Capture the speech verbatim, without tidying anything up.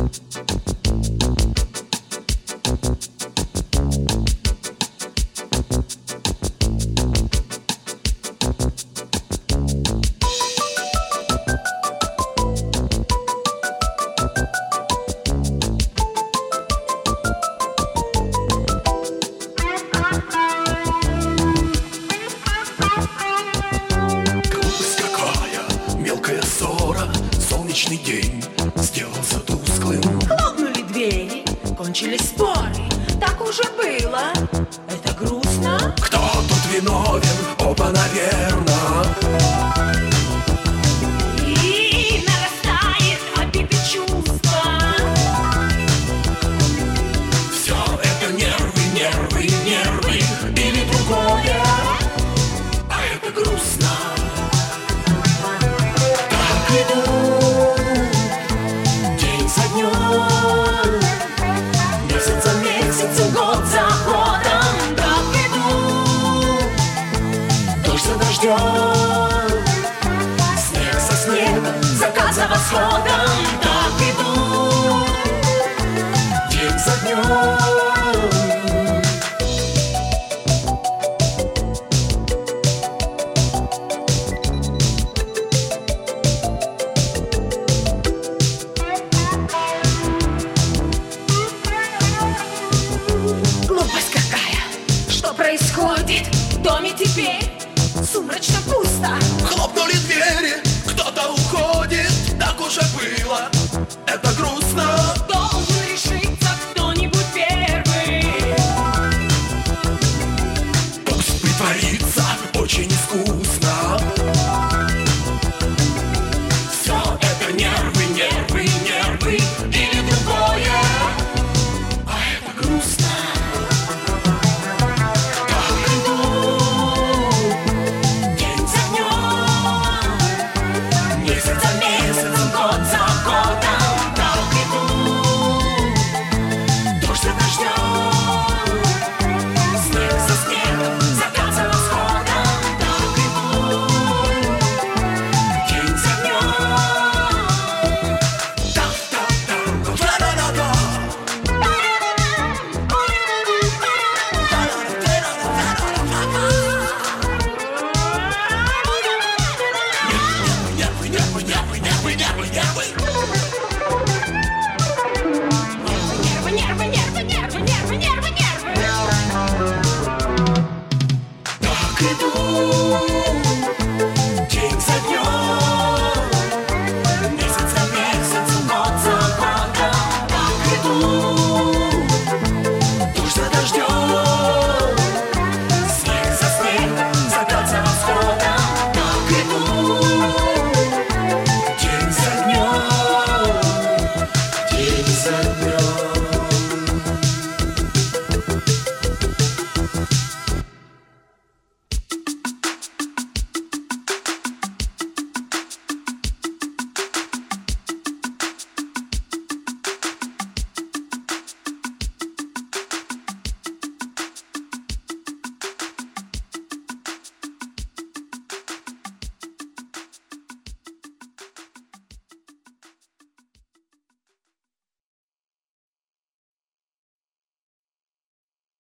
Солнечный день сделался тусклым. Хлопнули двери, кончились споры. Так уже было, это грустно. Кто тут виновен? Оба, наверно. И нарастает обида чувства. Все это нервы, нервы, нервы. Или другое, а это грустно. Так идут день за днем, месяц за месяцем, год за годом. Так идут дождь за дождем, снег за снегом, закат за восходом. Так идут день за днем. Глупость какая, что происходит в доме теперь? Сумрачно пусто. Хлопнули двери, кто-то уходит. Так уже было, это грустно.